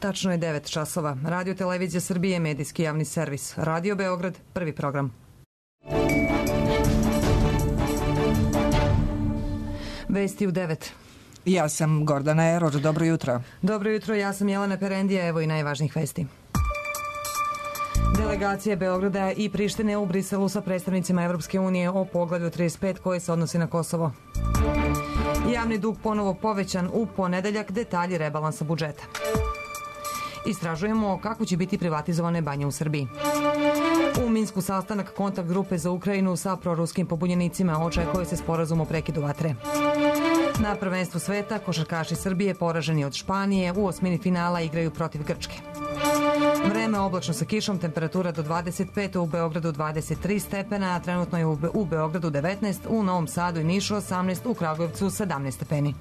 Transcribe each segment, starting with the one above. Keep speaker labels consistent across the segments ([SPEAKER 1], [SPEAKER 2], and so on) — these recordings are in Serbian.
[SPEAKER 1] Tačno je 9 časova. Radio Televizija Srbije, medijski javni servis. Radio Beograd, prvi program. Vesti u 9.
[SPEAKER 2] Ja sam Gordana Eror, dobro jutro.
[SPEAKER 1] Dobro jutro, ja sam Jelena Perendija, evo i najvažnijih vesti. Delegacija Beograda i Prištine u Briselu sa predstavnicima Evropske unije o poglavlju 35 koje se odnosi na Kosovo. Javni dug ponovo povećan u ponedeljak, detalji rebalansa budžeta. Istražujemo kako će biti privatizovane banje u Srbiji. U Minsku sastanak kontakt grupe za Ukrajinu sa proruskim pobunjenicima, očekuje se sporazum o prekidu vatre. Na prvenstvu sveta košarkaši Srbije poraženi od Španije u osmini finala igraju protiv Grčke. Vreme oblačno sa kišom, temperatura do 25, u Beogradu 23 stepena, a trenutno je u Beogradu 19, u Novom Sadu i Nišu 18, u Kragujevcu 17 stepeni.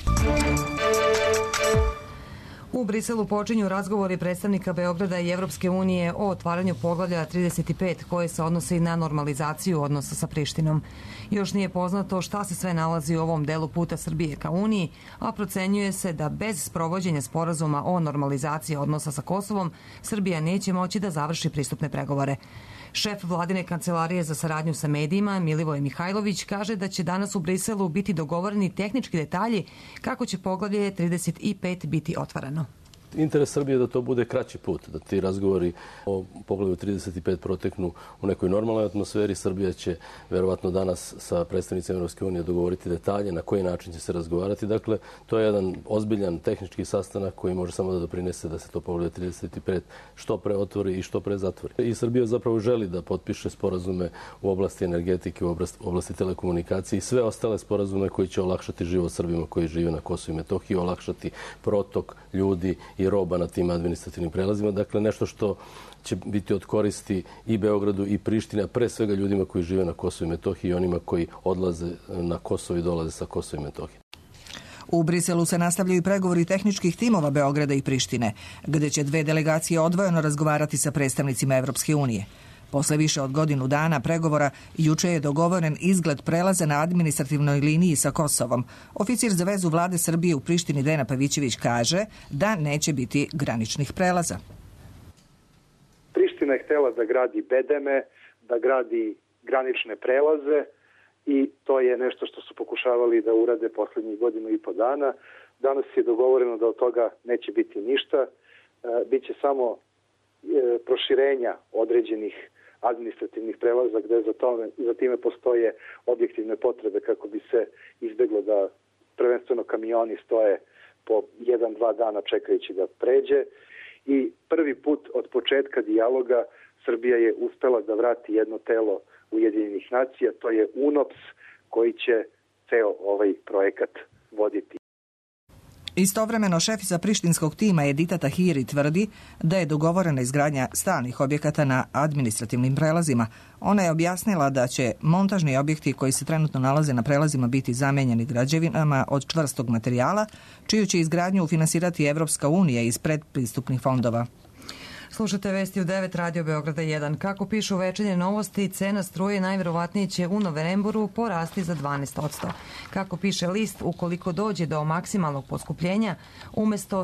[SPEAKER 1] U Briselu počinju razgovori predstavnika Beograda i Evropske unije o otvaranju poglavlja 35 koje se odnosi na normalizaciju odnosa sa Prištinom. Još nije poznato šta se sve nalazi u ovom delu puta Srbije ka Uniji, a procenjuje se da bez sprovođenja sporazuma o normalizaciji odnosa sa Kosovom, Srbija neće moći da završi pristupne pregovore. Šef vladine kancelarije za saradnju sa medijima, Milivoje Mihajlović, kaže da će danas u Briselu biti dogovoreni tehnički detalji kako će poglavlje 35 biti otvarano.
[SPEAKER 3] Interes Srbije je da to bude kraći put, da ti razgovori o poglavlju 35 proteknu u nekoj normalnoj atmosferi. Srbija će verovatno danas sa predstavnicima Evropske unije dogovoriti detalje na koji način će se razgovarati. Dakle, to je jedan ozbiljan tehnički sastanak koji može samo da doprinese da se to poglavlje 35 što pre otvori i što pre zatvori. I Srbija zapravo želi da potpiše sporazume u oblasti energetike, u oblasti telekomunikacije i sve ostale sporazume koji će olakšati život Srbima koji žive na Kosovu i Metohiji, olakšati protok ljudi i roba na tim administrativnim prelazima. Dakle, nešto što će biti od koristi i Beogradu i Prištini, a pre svega ljudima koji žive na Kosovu i Metohiji i onima koji odlaze na Kosovo i dolaze sa Kosova i Metohije.
[SPEAKER 2] U Briselu se nastavljaju pregovori tehničkih timova Beograda i Prištine, gde će dve delegacije odvojeno razgovarati sa predstavnicima Evropske unije. Posle više od godinu dana pregovora, juče je dogovoren izgled prelaza na administrativnoj liniji sa Kosovom. Oficir za vezu vlade Srbije u Prištini Dena Pavićević kaže da neće biti graničnih prelaza.
[SPEAKER 4] Priština je htela da gradi bedeme, da gradi granične prelaze i to je nešto što su pokušavali da urade poslednjih godinu i po dana. Danas je dogovoreno da od toga neće biti ništa. Biće samo proširenja određenih administrativnih prelaza gde za time postoje objektivne potrebe kako bi se izbeglo da prvenstveno kamioni stoje po 1-2 dana čekajući da pređe. I prvi put od početka dijaloga Srbija je uspela da vrati jedno telo Ujedinjenih nacija, to je UNOPS koji će ceo ovaj projekat voditi.
[SPEAKER 2] Istovremeno šefica prištinskog tima Edita Tahiri tvrdi da je dogovorena izgradnja stalnih objekata na administrativnim prelazima. Ona je objasnila da će montažni objekti koji se trenutno nalaze na prelazima biti zamenjeni građevinama od čvrstog materijala, čiju će izgradnju finansirati Evropska unija iz predpristupnih fondova.
[SPEAKER 1] Slušate vesti u 9 Radio Beograda 1. Kako pišu Večernje novosti, cena struje najverovatnije će u novembru porasti za 12%. Kako piše List, ukoliko dođe do maksimalnog poskupljenja, umesto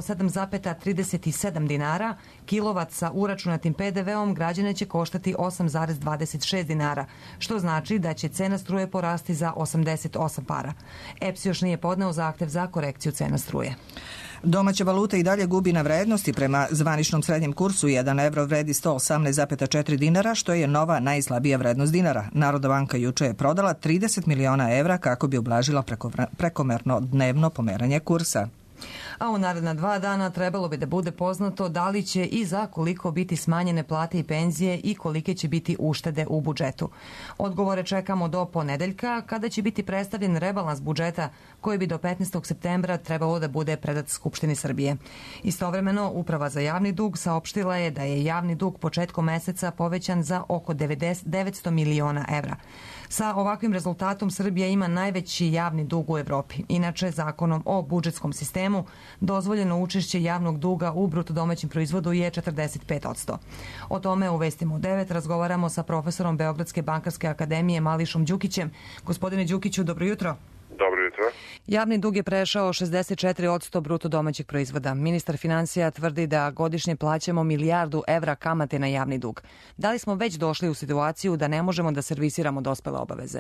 [SPEAKER 1] 7,37 dinara, kilovat sa uračunatim PDV-om građane će koštati 8,26 dinara, što znači da će cena struje porasti za 88 para. EPS još nije podneo zahtev za korekciju cena struje.
[SPEAKER 2] Domaća valuta i dalje gubi na vrednosti. Prema zvaničnom srednjem kursu 1 evro vredi 118,4 dinara, što je nova najslabija vrednost dinara. Narodna banka juče je prodala 30 miliona evra kako bi ublažila prekomerno dnevno pomeranje kursa.
[SPEAKER 1] A u naredna 2 dana trebalo bi da bude poznato da li će i za koliko biti smanjene plate i penzije i kolike će biti uštede u budžetu. Odgovore čekamo do ponedeljka kada će biti predstavljen rebalans budžeta koji bi do 15. septembra trebalo da bude predat Skupštini Srbije. Istovremeno, Uprava za javni dug saopštila je da je javni dug početkom meseca povećan za oko 900 miliona evra. Sa ovakvim rezultatom Srbija ima najveći javni dug u Evropi. Inače, zakonom o budžetskom sistemu dozvoljeno učešće javnog duga u bruto domaćem proizvodu je 45%. O tome u Vestima u 9 razgovaramo sa profesorom Beogradske bankarske akademije Mališom Đukićem. Gospodine Đukiću, dobro jutro.
[SPEAKER 5] Dobro jutro.
[SPEAKER 1] Javni dug je prešao 64% bruto domaćeg proizvoda. Ministar finansija tvrdi da godišnje plaćamo €1 milijardu kamate na javni dug. Da li smo već došli u situaciju da ne možemo da servisiramo dospele obaveze?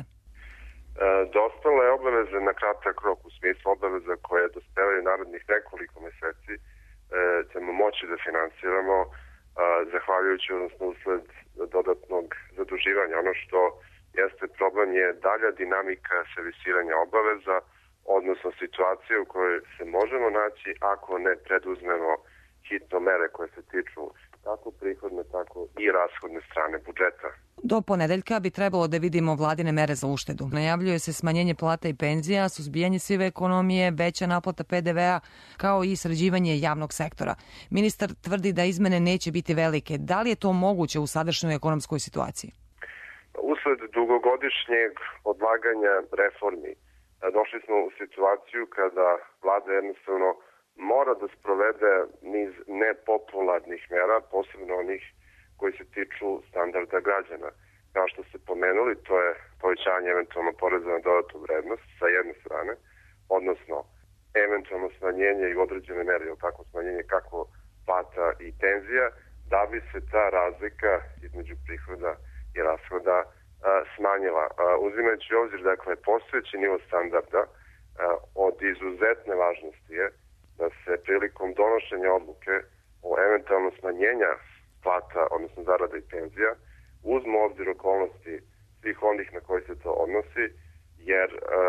[SPEAKER 5] Dospele obaveze na kratak rok, u smislu obaveza koje dospevaju narednih nekoliko meseci, ćemo moći da finansiramo zahvaljujući, odnosno usled dodatnog zaduživanja. Ono što jeste problem je dalja dinamika servisiranja obaveza, odnosno situacije u kojoj se možemo naći ako ne preduzmemo hitno mere koje se tiču kako prihodne, tako i rashodne strane budžeta.
[SPEAKER 1] Do ponedeljka bi trebalo da vidimo vladine mere za uštedu. Najavljuje se smanjenje plata i penzija, suzbijanje sive ekonomije, veća naplata PDV-a, kao i sređivanje javnog sektora. Ministar tvrdi da izmene neće biti velike. Da li je to moguće u sadašnjoj ekonomskoj situaciji?
[SPEAKER 5] Usled dugogodišnjeg odlaganja reformi došli smo u situaciju kada vlada jednostavno mora da sprovede niz nepopularnih mera, posebno onih koji se tiču standarda građana. Kao što ste pomenuli, to je povećanje eventualno poreza na dodatu vrednost sa jedne strane, odnosno eventualno smanjenje i određene mere, ili tako smanjenje kako plata i penzija, da bi se ta razlika između prihoda i rashoda smanjila. Uzimajući u obzir, dakle, postojeći nivo standarda, od izuzetne važnosti je da se prilikom donošenja odluke o eventualno smanjenja plata, odnosno zarada i penzija, uzmu u obzir okolnosti svih onih na koji se to odnosi, jer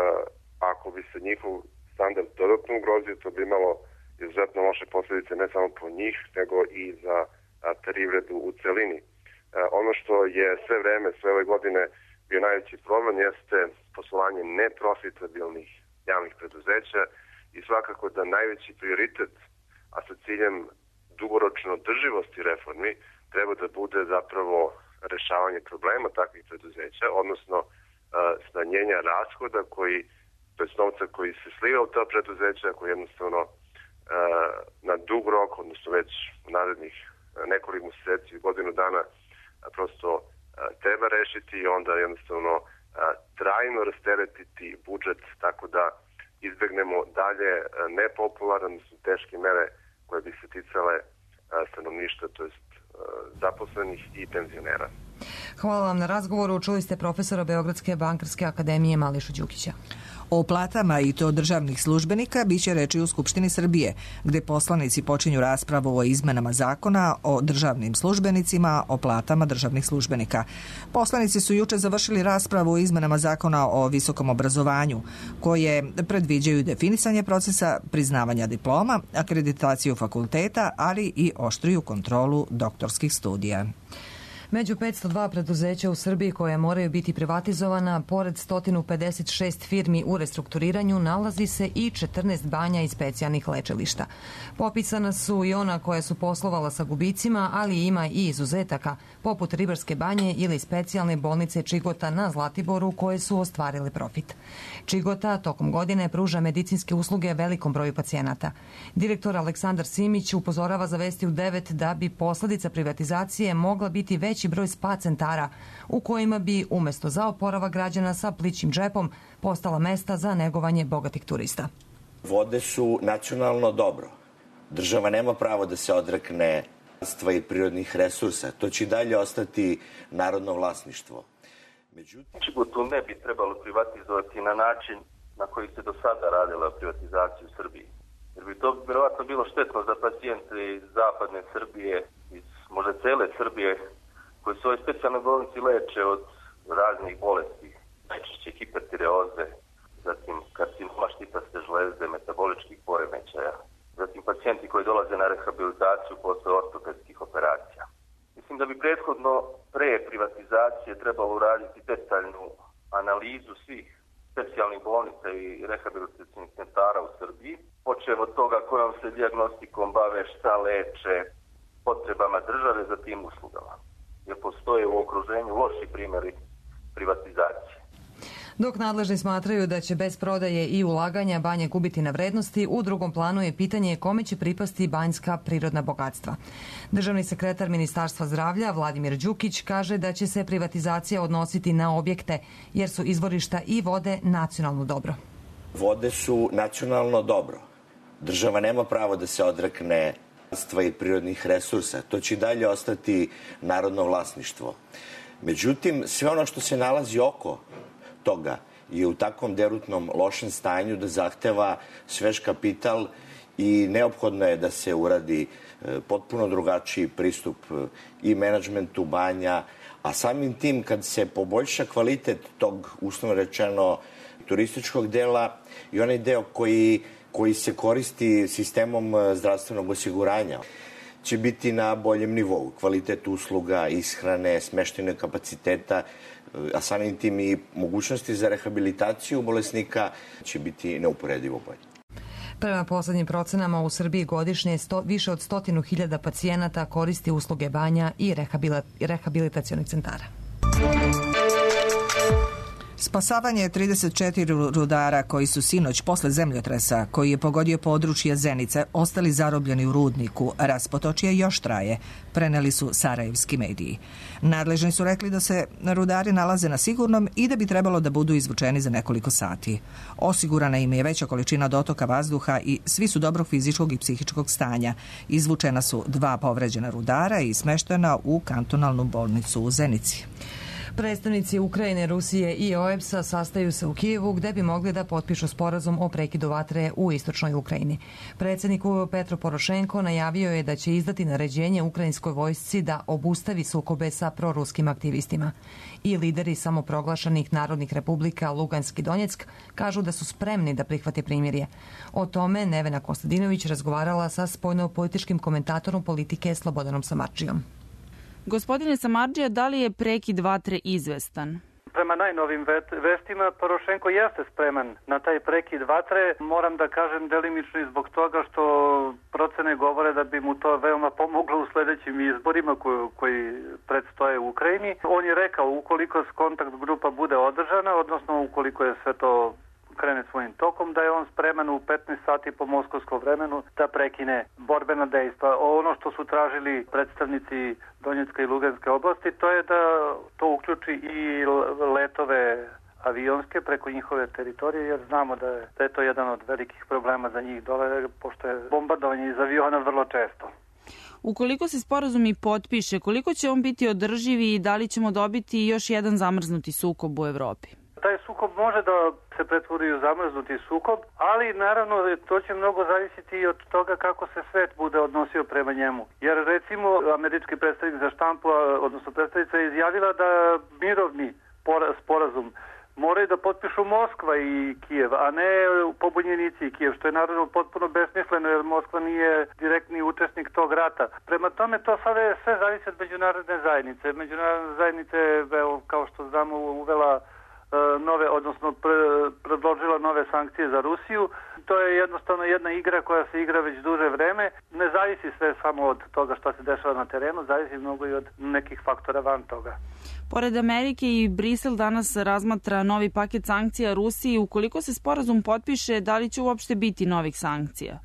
[SPEAKER 5] ako bi se njihov standard dodatno ugrozio, to bi imalo izuzetno loše posljedice ne samo po njih, nego i za privredu u celini. Ono što je sve vreme, sve ove godine bio najveći problem jeste poslovanje neprofitabilnih javnih preduzeća i svakako da najveći prioritet, a sa ciljem dugoročno održivosti reformi, treba da bude zapravo rešavanje problema takvih preduzeća, odnosno smanjenja rashoda to je novca koji se sliva u ta preduzeća, koji jednostavno na dug rok, odnosno već u narednih nekoliko meseci, godinu dana, prosto treba rešiti i onda jednostavno trajno rasteretiti budžet tako da izbegnemo dalje nepopularne, odnosno teške mere koje bi se ticale stanovništva, to jest zaposlenih i penzionera.
[SPEAKER 1] Hvala vam na razgovoru. Čuli ste profesora Beogradske bankarske akademije Mališu Đukića.
[SPEAKER 2] O platama i to državnih službenika biće reči u Skupštini Srbije, gde poslanici počinju raspravu o izmenama zakona o državnim službenicima, o platama državnih službenika. Poslanici su juče završili raspravu o izmenama zakona o visokom obrazovanju, koje predviđaju definisanje procesa priznavanja diploma, akreditaciju fakulteta, ali i oštriju kontrolu doktorskih studija.
[SPEAKER 1] Među 502 preduzeća u Srbiji koje moraju biti privatizovana, pored 156 firmi u restrukturiranju, nalazi se i 14 banja i specijalnih lečilišta. Popisana su i ona koja su poslovala sa gubicima, ali ima i izuzetaka, poput Ribarske banje ili specijalne bolnice Čigota na Zlatiboru koje su ostvarile profit. Čigota tokom godine pruža medicinske usluge velikom broju pacijenata. Direktor Aleksandar Simić upozorava za Vesti u 9 da bi posledica privatizacije mogla biti veći broj spa centara u kojima bi umesto za oporavak građana sa plićim džepom postala mesta za negovanje bogatih turista.
[SPEAKER 6] Vode su nacionalno dobro. Država nema pravo da se odrekne bogatstva i prirodnih resursa. To će i dalje ostati narodno vlasništvo.
[SPEAKER 7] Čigotu ne bi trebalo privatizovati na način na koji se do sada radila privatizacija u Srbiji. Jer bi to vjerovatno bilo štetno za pacijente iz zapadne Srbije, iz možda cele Srbije, koji su ove specijalne bolnici leče od raznih bolesti, najčešće hipertireoze, zatim karcinoma štitaste žlezde, metaboličkih poremećaja, zatim pacijenti koji dolaze na rehabilitaciju posle ortopedskih operacija. Mislim da bi prethodno pre privatizacije trebalo uraditi detaljnu analizu svih specijalnih bolnica i rehabilitacijnih centara u Srbiji, počev od toga kojom se dijagnostikom bave, šta leče, potrebama države za tim uslugama. Jer postoje u okruženju loši primjeri privatizacije.
[SPEAKER 1] Dok nadležni smatraju da će bez prodaje i ulaganja banje gubiti na vrednosti, u drugom planu je pitanje kome će pripasti banjska prirodna bogatstva. Državni sekretar Ministarstva zdravlja Vladimir Đukić kaže da će se privatizacija odnositi na objekte, jer su izvorišta i vode nacionalno dobro.
[SPEAKER 6] Vode su nacionalno dobro. Država nema pravo da se odrekne i prirodnih resursa. To će i dalje ostati narodno vlasništvo. Međutim, sve ono što se nalazi oko toga je u takvom derutnom lošem stanju da zahteva svež kapital i neophodno je da se uradi potpuno drugačiji pristup i menadžmentu banja, a samim tim kad se poboljša kvalitet tog, uslovno rečeno, turističkog dela i onaj deo koji se koristi sistemom zdravstvenog osiguranja, će biti na boljem nivou. Kvalitet usluga, ishrane, smeštajnog kapaciteta, a samim tim i mogućnosti za rehabilitaciju bolesnika će biti neuporedivo bolje.
[SPEAKER 1] Prema poslednjim procenama u Srbiji godišnje više od 100.000 pacijenata koristi usluge banja i rehabilitacionih centara.
[SPEAKER 2] Spasavanje 34 rudara koji su sinoć posle zemljotresa koji je pogodio područje Zenice ostali zarobljeni u rudniku Raspotočje još traje, preneli su sarajevski mediji. Nadležni su rekli da se rudari nalaze na sigurnom i da bi trebalo da budu izvučeni za nekoliko sati. Osigurana im je veća količina dotoka vazduha i svi su dobrog fizičkog i psihičkog stanja. Izvučena su 2 povređena rudara i smeštena u kantonalnu bolnicu u Zenici.
[SPEAKER 1] Predstavnici Ukrajine, Rusije i OEBS-a sastaju se u Kijevu gde bi mogli da potpišu sporazum o prekidu vatre u istočnoj Ukrajini. Predsjednik Petro Porošenko najavio je da će izdati naređenje ukrajinskoj vojsci da obustavi sukobe sa proruskim aktivistima. I lideri samoproglašenih narodnih republika Lugansk i Donjeck kažu da su spremni da prihvate primirje. O tome Nevena Kostadinović razgovarala sa spoljno-političkim komentatorom politike Slobodanom Samardžijom.
[SPEAKER 8] Gospodine Samardžija, da li je prekid vatre izvestan?
[SPEAKER 9] Prema najnovim vestima, Porošenko jeste spreman na taj prekid vatre. Moram da kažem delimično i zbog toga što procene govore da bi mu to veoma pomoglo u sledećim izborima koji predstoje u Ukrajini. On je rekao ukoliko kontakt grupa bude održana, odnosno ukoliko je sve to krene svojim tokom, da je on spreman u 15 sati po moskovskom vremenu da prekine borbena dejstva. Ono što su tražili predstavnici Donjecka i Luganske oblasti, to je da to uključi i letove avionske preko njihove teritorije, jer znamo da je to jedan od velikih problema za njih dole, pošto je bombardovanje iz aviona vrlo često.
[SPEAKER 8] Ukoliko se sporazum i potpiše, koliko će on biti održiv i da li ćemo dobiti još jedan zamrznuti sukob u Evropi?
[SPEAKER 9] Taj sukob može da se pretvori u zamrznuti sukob, ali naravno to će mnogo zavisiti i od toga kako se svet bude odnosio prema njemu. Jer recimo američki predstavnik za štampu, odnosno predstavnica je izjavila da mirovni sporazum moraju da potpišu Moskva i Kijev, a ne pobunjenici i Kijev, što je naravno potpuno besmisleno jer Moskva nije direktni učesnik tog rata. Prema tome to sada je sve zavisi od međunarodne zajednice. Međunarodna zajednica je, kao što znamo, uvela nove, odnosno predložila nove sankcije za Rusiju. To je jednostavno jedna igra koja se igra već duže vreme. Ne zavisi sve samo od toga što se dešava na terenu, zavisi mnogo i od nekih faktora van toga.
[SPEAKER 8] Pored Amerike i Brisel danas razmatra novi paket sankcija Rusiji. Ukoliko se sporazum potpiše, da li će uopšte biti novih sankcija?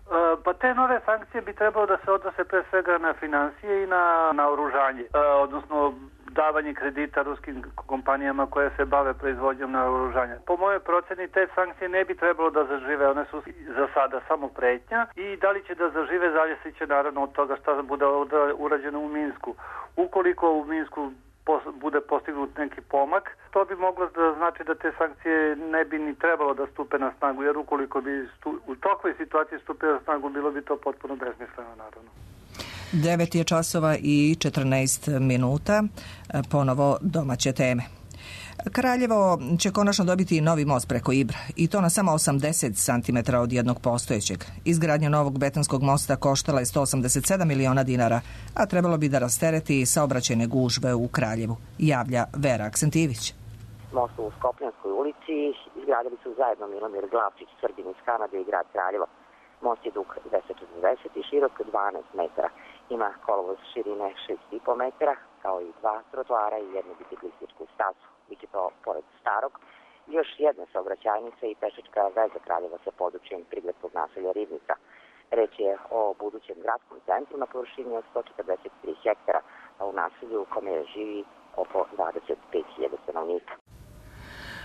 [SPEAKER 9] Pa te nove sankcije bi trebalo da se odnose pre svega na finansije i na naoružanje, odnosno davanje kredita ruskim kompanijama koje se bave proizvodnjom naoružanja. Po mojoj proceni te sankcije ne bi trebalo da zažive, one su za sada samo pretnja i da li će da zažive zavisit će naravno od toga šta bude urađeno u Minsku. Ukoliko u Minsku bude postignut neki pomak, to bi moglo da znači da te sankcije ne bi ni trebalo da stupe na snagu, jer ukoliko bi u takvoj situaciji stupio na snagu, bilo bi to potpuno besmisleno naravno.
[SPEAKER 2] 9 je časova i 14 minuta, ponovo domaće teme. Kraljevo će konačno dobiti novi most preko Ibra i to na samo 80 cm od jednog postojećeg. Izgradnja novog betonskog mosta koštala je 187 miliona dinara, a trebalo bi da rastereti saobraćajne gužve u Kraljevu, javlja Vera Aksentivić.
[SPEAKER 10] Most u Skopljanskoj ulici izgradili su zajedno Milomir Glavčić, Srbin iz Kanade i grad Kraljevo. Most je dug 240 i širok 12 metara. Ima kolovoz širine 6,5 metara, kao i 2 trotoara i jednu biciklističku stazu. Biće to pored starog, još jedna saobraćajnica i pešačka veza Kraljeva sa područjem prigradskog naselja Ribnica. Reč je o budućem gradskom centru na površini od 143 hektara, a u naselju u kome živi oko 25.000 stanovnika.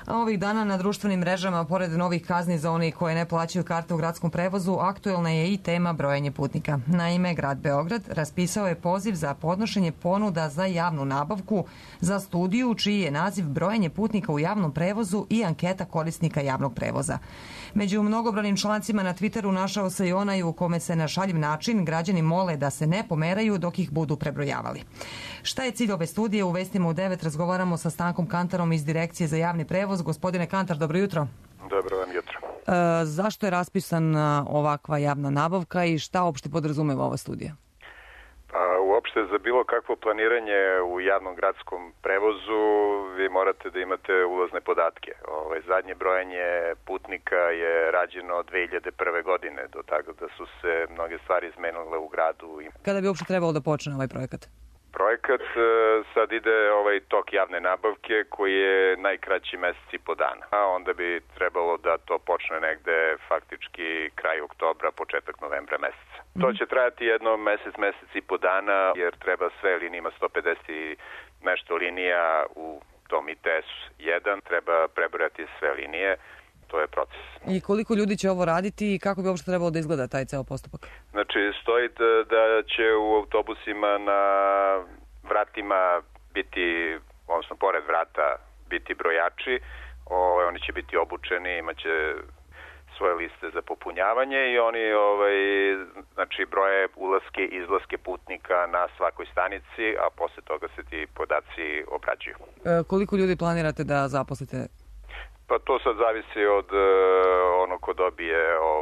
[SPEAKER 1] A ovih dana na društvenim mrežama, pored novih kazni za oni koje ne plaćaju karte u gradskom prevozu, aktuelna je i tema brojanje putnika. Naime, grad Beograd raspisao je poziv za podnošenje ponuda za javnu nabavku za studiju čiji je naziv brojanje putnika u javnom prevozu i anketa korisnika javnog prevoza. Među mnogobrojnim člancima na Twitteru našao se i onaj u kome se na šaljiv način građani mole da se ne pomeraju dok ih budu prebrojavali. Šta je cilj ove studije? U Vestima u 9 razgovaramo sa Stankom Kantarom iz Direkcije za javni prevoz. Gospodine Kantar, dobro jutro.
[SPEAKER 11] Dobro vam jutro.
[SPEAKER 1] Zašto je raspisana ovakva javna nabavka i šta uopšte podrazumeva ova studija?
[SPEAKER 11] Uopšte za bilo kakvo planiranje u javnom gradskom prevozu vi morate da imate ulazne podatke. Zadnje brojanje putnika je rađeno 2001. godine, do tako da su se mnoge stvari izmenile u gradu.
[SPEAKER 1] Kada bi uopšte trebalo da počne ovaj projekat?
[SPEAKER 11] Projekat sad ide tok javne nabavke koji je najkraći mesec i po dana. A onda bi trebalo da to počne negde faktički kraj oktobra, početak novembra meseca. To će trajati jedno mesec i po dana jer treba sve linije, ima 150 i nešto linija u tom ITS 1, treba prebrojati sve linije. To je proces.
[SPEAKER 1] I koliko ljudi će ovo raditi i kako bi uopšte trebalo da izgleda taj ceo postupak?
[SPEAKER 11] Znači, stoji da će u autobusima na vratima biti, odnosno pored vrata, biti brojači. Oni će biti obučeni, imaće svoje liste za popunjavanje i oni znači, broje ulaske i izlaske putnika na svakoj stanici, a posle toga se ti podaci obrađuju.
[SPEAKER 1] Koliko ljudi planirate da zaposlite?
[SPEAKER 11] Pa to sad zavisi od onog ko dobije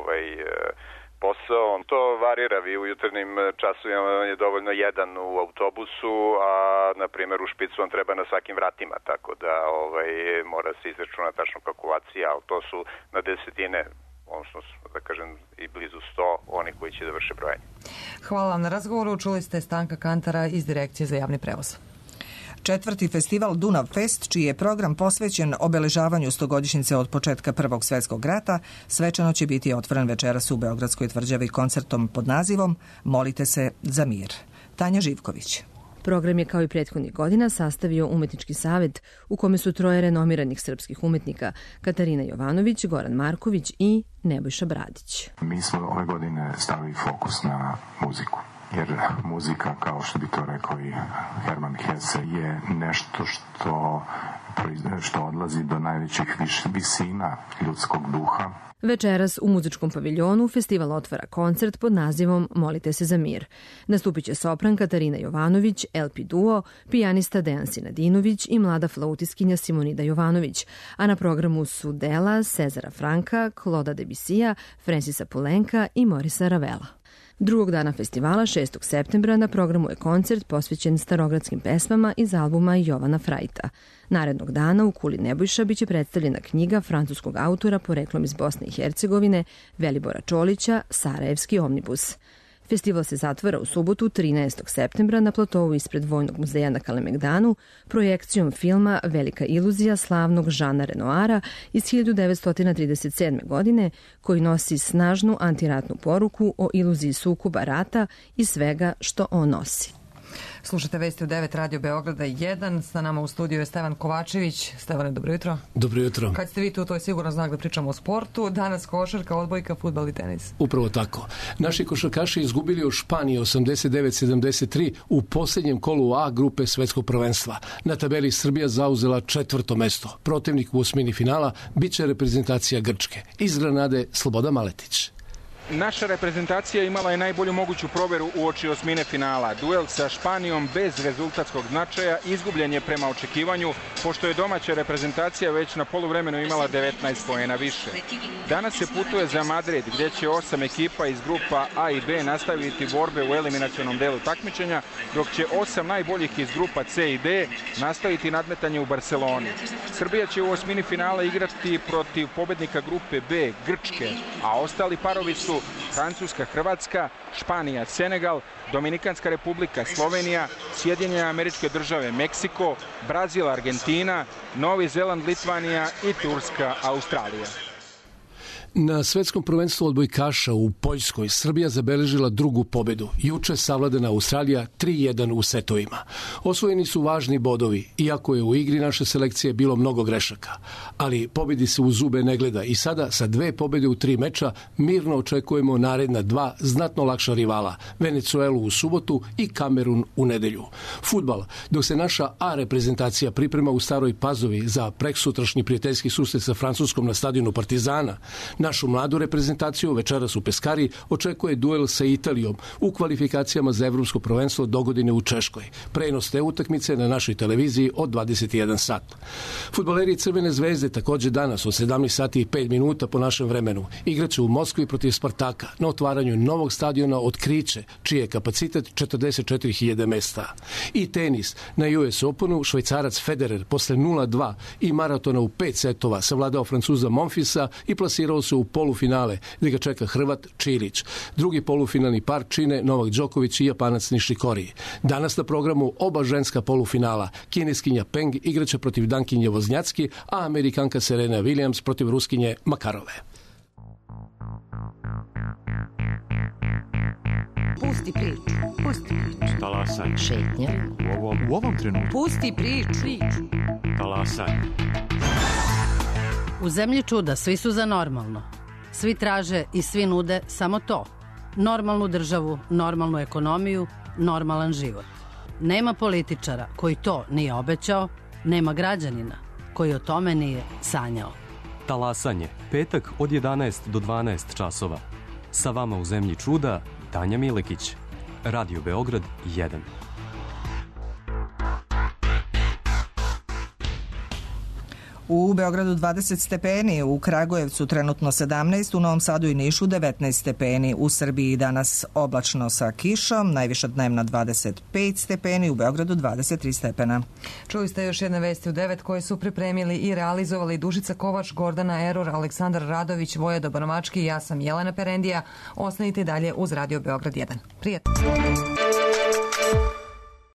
[SPEAKER 11] posao. To varira, vi u jutarnjim časovima je dovoljno jedan u autobusu, a na primjer u špicu on treba na svakim vratima, tako da mora se izračuna tačno kalkulacija, ali to su na desetine, odnosno da kažem i blizu 100 oni koji će da vrše brojanje.
[SPEAKER 1] Hvala vam na razgovoru. Čuli ste Stanka Kantara iz Direkcije za javni prevoz.
[SPEAKER 2] Četvrti festival Dunav Fest, čiji je program posvećen obeležavanju 100-godišnjice od početka Prvog svjetskog rata, svečano će biti otvoren večeras u Beogradskoj tvrđavi koncertom pod nazivom Molite se za mir. Tanja Živković.
[SPEAKER 12] Program je kao i prethodnih godina sastavio Umetnički savet u kome su troje renomiranih srpskih umetnika Katarina Jovanović, Goran Marković i Nebojša Bradić.
[SPEAKER 13] Mi smo ove godine stavili fokus na muziku. Jer muzika, kao što bi to rekao i Herman Hesse, je nešto što odlazi do najvećih visina ljudskog duha.
[SPEAKER 12] Večeras u muzičkom paviljonu festival otvara koncert pod nazivom Molite se za mir. Nastupit će sopran Katarina Jovanović, LP duo, pijanista Dejan Sinadinović i mlada flautiskinja Simonida Jovanović, a na programu su dela Cezara Franka, Clauda Debussija, Francisa Poulenca i Morisa Ravela. Drugog dana festivala, 6. septembra, na programu je koncert posvećen starogradskim pesmama iz albuma Jovana Frajta. Narednog dana u Kuli Nebojša biće predstavljena knjiga francuskog autora poreklom iz Bosne i Hercegovine Velibora Čolića Sarajevski omnibus. Festival se zatvara u subotu 13. septembra na platovu ispred Vojnog muzeja na Kalemegdanu projekcijom filma Velika iluzija slavnog Žana Renoara iz 1937. godine koji nosi snažnu antiratnu poruku o iluziji sukoba rata i svega što on nosi.
[SPEAKER 1] Slušate Vesti u 9 Radio Beograda 1. Sa nama u studiju je Stevan Kovačević. Stevane, dobro jutro.
[SPEAKER 14] Dobro jutro.
[SPEAKER 1] Kad ste vi tu, to je sigurno znak da pričamo o sportu. Danas košarka, odbojka, fudbal i tenis.
[SPEAKER 14] Upravo tako. Naši košarkaši izgubili od Španije 89-73 u posljednjem kolu A grupe svetskog prvenstva. Na tabeli Srbija zauzela 4. mesto. Protivnik u osmini finala biće reprezentacija Grčke. Iz Granade Sloboda Maletić.
[SPEAKER 15] Naša reprezentacija imala je najbolju moguću proveru uoči osmine finala. Duel sa Španijom bez rezultatskog značaja izgubljen je prema očekivanju, pošto je domaća reprezentacija već na poluvremenu imala 19 poena više. Danas se putuje za Madrid, gdje će 8 ekipa iz grupa A i B nastaviti borbe u eliminacionom delu takmičenja, dok će 8 najboljih iz grupa C i D nastaviti nadmetanje u Barceloni. Srbija će u osmini finala igrati protiv pobednika grupe B, Grčke, a ostali parovi su Francuska, Hrvatska, Španija, Senegal, Dominikanska republika, Slovenija, Sjedinjene Američke Države, Meksiko, Brazil, Argentina, Novi Zeland, Litvanija i Turska, Australija.
[SPEAKER 14] Na svetskom prvenstvu odbojkaša u Poljskoj Srbija zabeležila drugu pobedu. Juče savladana Australija 3-1 u setovima. Osvojeni su važni bodovi, iako je u igri naše selekcije bilo mnogo grešaka. Ali pobedi se u zube ne gleda i sada sa 2 pobede u 3 meča mirno očekujemo naredna 2 znatno lakša rivala, Venecuelu u subotu i Kamerun u nedelju. Fudbal, dok se naša A reprezentacija priprema u Staroj Pazovi za preksutrašnji prijateljski susret sa Francuskom na stadionu Partizana, našu mladu reprezentaciju večeras u Peskari očekuje duel sa Italijom u kvalifikacijama za evropsko prvenstvo dogodine u Češkoj. Prenos te utakmice na našoj televiziji od 21 sat. Fudbaleri Crvene zvezde takođe danas od 17 sati i 5 minuta po našem vremenu igraće u Moskvi protiv Spartaka na otvaranju novog stadiona Otkriće, čiji je kapacitet 44.000 mesta. I tenis. Na US Openu Švajcarac Federer posle 0-2 i maratona u 5 setova savladao Francuza Monfilsa i plasirao se u polufinale, gde ga čeka Hrvat Čilić. Drugi polufinalni par čine Novak Đoković i Japanac Nishikori. Danas na programu oba ženska polufinala. Kineskinja Peng igraće protiv Dankinje Voznjacki, a Amerikanka Serena Williams protiv Ruskinje Makarove.
[SPEAKER 16] Pusti priču. Pusti priču.
[SPEAKER 17] Talasaj.
[SPEAKER 16] Šetnja.
[SPEAKER 17] U ovom trenutku.
[SPEAKER 16] Pusti priču.
[SPEAKER 17] Talasaj.
[SPEAKER 18] U zemlji čuda svi su za normalno. Svi traže i svi nude samo to. Normalnu državu, normalnu ekonomiju, normalan život. Nema političara koji to nije obećao, nema građanina koji o tome nije sanjao.
[SPEAKER 17] Talasanje, petak od 11 do 12 časova. Sa vama u zemlji čuda, Tanja Milekić. Radio Beograd 1.
[SPEAKER 2] U Beogradu 20 stepeni, u Kragujevcu trenutno 17, u Novom Sadu i Nišu 19 stepeni. U Srbiji danas oblačno sa kišom, najviša dnevna 25 stepeni, u Beogradu 23 stepena.
[SPEAKER 1] Čuli ste još jedne vesti u 9 koje su pripremili i realizovali Dušica Kovač, Gordana Eror, Aleksandar Radović, Voja Dobonovački i ja sam Jelena Perendija. Ostanite dalje uz Radio Beograd 1. Prijatno.